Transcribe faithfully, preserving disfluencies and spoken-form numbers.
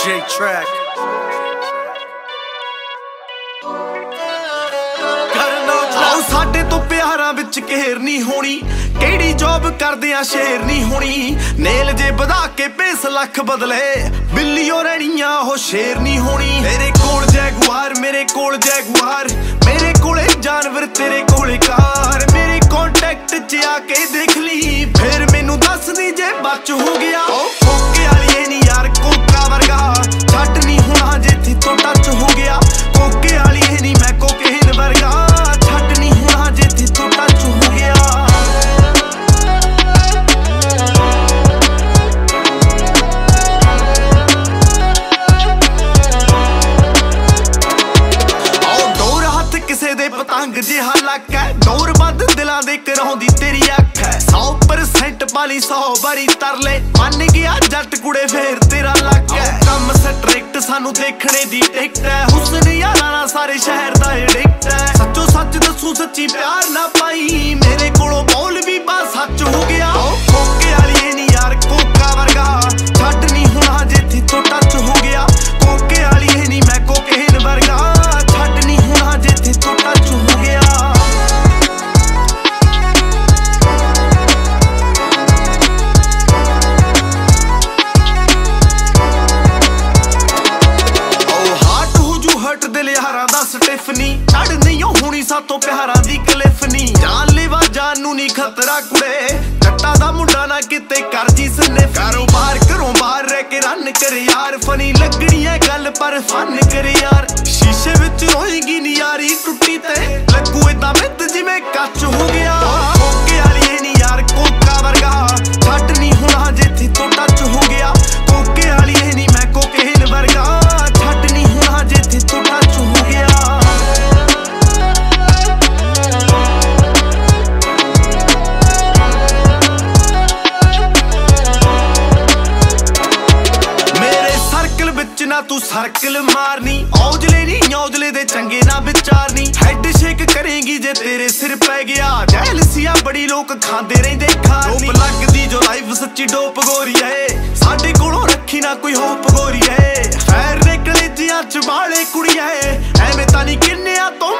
J track. ਸਾਡੇ ਤੋਂ ਪਿਆਰਾਂ ਵਿੱਚ ਘੇਰ ਨਹੀਂ ਹੋਣੀ, ਕਿਹੜੀ ਜੌਬ ਕਰਦੇ ਆ ਸ਼ੇਰ ਨਹੀਂ ਹੋਣੀ। ਨੇਲ ਜੇ ਵਧਾ ਕੇ ਪੇਸ ਲੱਖ ਬਦਲੇ, ਬਿੱਲੀਓ ਰਹਿਣੀਆਂ ਉਹ ਸ਼ੇਰ ਨਹੀਂ ਹੋਣੀ। ਤੇਰੇ ਕੋਲ ਜੈਗੁਆਰ, ਮੇਰੇ ਕੋਲ ਜੈਗੁਆਰ, ਮੇਰੇ ਕੋਲੇ ਜਾਨਵਰ ਤੇਰੇ ਕੋਲੇ ਕਾਰ। ਮੇਰੇ ਕੰਟੈਕਟ 'ਚ ਆ ਕੇ ਦੇਖ ਲਈ, ਫਿਰ ਮੈਨੂੰ ਦੱਸ ਦੀ ਜੇ ਬਚ ਹੋ ਗਿਆ। ਕੋਕੇ ਵਾਲੀ ਨਹੀਂ ਯਾਰ ਕੋਕਾ ਵਰਗਾ, ਛੱਡ ਨਹੀਂ ਹੋਣਾ ਜੇ ਥੋੜਾ ਟੱਚ ਹੋ ਗਿਆ। ਕੋਕੇ ਵਾਲੀ ਨਹੀਂ ਮੈਂ ਕੋਕੇਨ ਵਰਗਾ, ਛੱਡ ਨਹੀਂ ਹੋਣਾ ਜੇ ਥੋੜਾ ਟੱਚ ਹੋ ਗਿਆ। ਕਿਸੇ ਦੇ ਪਤੰਗ ਜਿਹਾ ਲੱਕ ਹੈ, ਡੋਰ ਬੰਦ ਦਿਲਾਂ ਦੇ ਕਰਾਉਂਦੀ ਤੇਰੀ ਅੱਖ ਹੈ। ਸੌ ਪਰਸੈਂਟ ਪਾਲੀ ਸੌ ਵਾਰੀ ਤਰਲੇ, ਮੰਨ ਗਿਆ ਜੱਟ ਕੁੜੇ ਫੇਰ ਤੇਰਾ ਲੱਕ ਹੈ। ਕੰਮ ਸਟ੍ਰਿਕਟ ਸਾਨੂੰ ਦੇਖਣੇ ਦੀ ਟਿਕਟ ਹੈ, ਹੁਸਨ ਯਾਰਾਂ ਨਾਲ ਸਾਰੇ ਸ਼ਹਿਰ ਦਾ ਐਡਿਕਟ ਹੈ। ਸੱਚੋ ਸੱਚ ਦੱਸੂ ਸੱਚੀ ਪਿਆਰ ਨਾ ਪਾਈ, ਮੇਰੇ ਕੋਲੋਂ ਬੋਲ ਵੀ ਬਾ ਸੱਚ ਹੋ ਗਿਆ। ਕੋਕੇ ਵਾਲੀ ਨਹੀਂ ਯਾਰ ਕੋਕਾ ਵਰਗਾ, ਛੱਡ ਨਹੀਂ ਹੋਣਾ ਜੇ ਥੋੜਾ ਟੱਚ ਹੋ ਗਿਆ। ਕੋਕੇ ਵਾਲੀ ਨਹੀਂ ਮੈਂ ਕੋਕੇਨ ਵਰਗਾ, ਛੱਡ ਨਹੀਂ ਹੋਣਾ ਜੇ ਥੋੜਾ ਟੱਚ ਹੋ ਗਿਆ। ਦਿਲ ਯਾਰਾਂ ਦਾ ਸਟਿਫਨੀ, ਛੱਡ ਨਹੀਂ ਹੋਣੀ ਸਾਤੋਂ ਪਿਆਰਾਂ ਦੀ ਕਲਿਫ ਨੀ। ਜਾਨ ਲੈਵਾ ਜਾਨ ਨੂੰ ਨੀ ਖਤਰਾ ਕੁੜੇ, ਜੱਟਾਂ ਦਾ ਮੁੰਡਾ ਨਾ ਕਿਤੇ ਕਰ ਜੀ ਸਨਿਫ। ਕਾਰੋਬਾਰ ਘਰੋਂ ਬਾਹਰ ਰਹਿ ਕੇ ਰਨ ਕਰ ਯਾਰ, ਫਨੀ ਲੱਗਣੀ ਐ ਗੱਲ ਪਰ ਫਨ ਕਰ ਯਾਰ। ਸ਼ੀਸ਼ੇ ਵਿੱਚ ਰੋਏਗੀ ਨੀ ਯਾਰੀ ਟੁੱਟੀ ਤੇ, ਲੱਗੂ ਏਦਾਂ ਮਿੱਤ ਜਿਵੇਂ ਕੱਚ ਹੋ ਗਿਆ। ਕੋਕੇ ਵਾਲੀ ਨੀ ਯਾਰ ਕੋਕਾ ਵਰਗਾ, ਛੱਡ ਨਹੀਂ ਹੋਣਾ ਜੇ ਥੋੜਾ ਟੱਚ ਹੋ ਗਿਆ। ਕੋਕੇ ਵਾਲੀ ਨੀ ਮੈਂ ਕੋਕੇਨ ਵਰਗਾ, ਛੱਡ ਨਹੀਂ ਹੋਣਾ ਜੇ ਥੋੜਾ ਟੱਚ ਹੋ ਗਿਆ। ਮੇਰੇ ਸਰਕਲ ਵਿੱਚ ਨਾ ਤੂੰ ਸਰਕਲ ਮਾਰਨੀ, ਔਜਲੇ ਨਹੀਂ ਔਜਲੇ ਦੇ ਚੰਗੇ ਨਾ ਵਿਚਾਰਨੀ। ਹੈਡ ਸ਼ੇਕ ਕਰੇਗੀ ਜੇ ਤੇਰੇ ਸਿਰ ਪੈ ਗਿਆ, ਜੈਲਸੀਆਂ ਬੜੀ ਲੋਕ ਖਾਂਦੇ ਰਹਿੰਦੇ ਖਾਰਨੀ। ਡੋਪ ਲੱਗਦੀ ਜੋ ਲਾਈਫ ਸੱਚੀ ਡੋਪ ਗੋਰੀ ਏ, ਸਾਡੇ ਕੋਲੋਂ ਰੱਖੀ ਨਾ ਕੋਈ ਹੋਪ ਗੋਰੀ ਏ। ਫੈਰ ਨੇ ਕਲੇਜੀਆਂ ਚ ਵਾਲੇ ਕੁੜੀਏ, ਐਵੇਂ ਤਾਂ ਨਹੀਂ ਕਿੰਨਿਆਂ ਤੋਂ